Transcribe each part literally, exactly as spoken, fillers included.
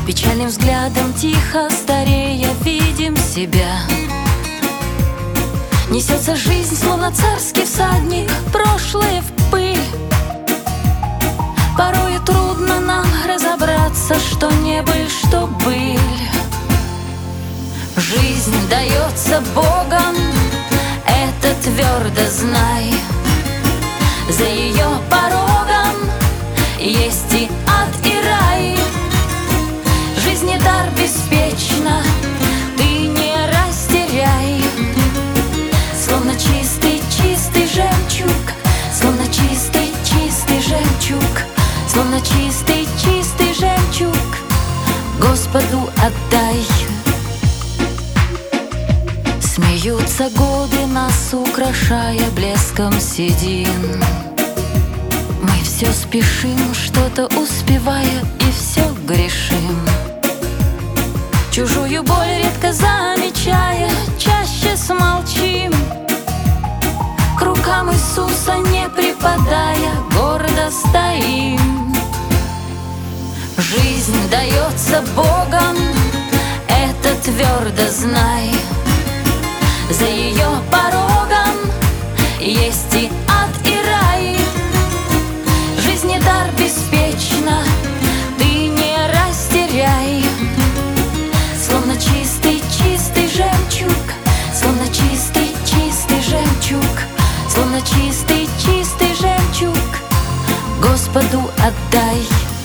Печальным взглядом тихо старея видим себя. Несется жизнь, словно царский всадник, прошлое в пыль. Порою трудно нам разобраться, что не быль, что быль. Жизнь дается Богом, это твердо знай. За ее порогом есть и ад, и рай. Жизни дар беспечно, ты не растеряй. Словно чистый, чистый жемчуг, словно чистый, чистый жемчуг, словно чистый, чистый жемчуг, Господу отдай. Смеются годы, нас украшая блеском седин. Мы все спешим, что-то успевая, и все грешим. Чужую боль редко замечая, чаще смолчим. К рукам Иисуса не припадая, гордо стоим. Жизнь дается Богом, это твердо знай. За ее порогом есть и ад, и рай. Жизни дар беспечно, ты не растеряй. Словно чистый, чистый жемчуг, словно чистый, чистый жемчуг, словно чистый, чистый жемчуг, Господу отдай.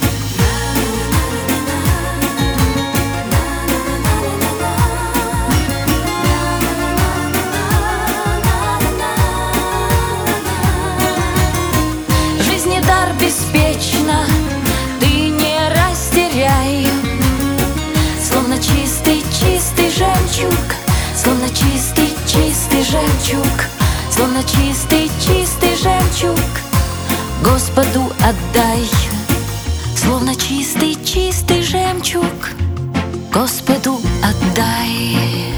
Дар беспечно, ты не растеряй. Словно чистый, чистый жемчуг, словно чистый, чистый жемчуг, словно чистый, чистый жемчуг, Господу отдай. Словно чистый, чистый жемчуг, Господу отдай.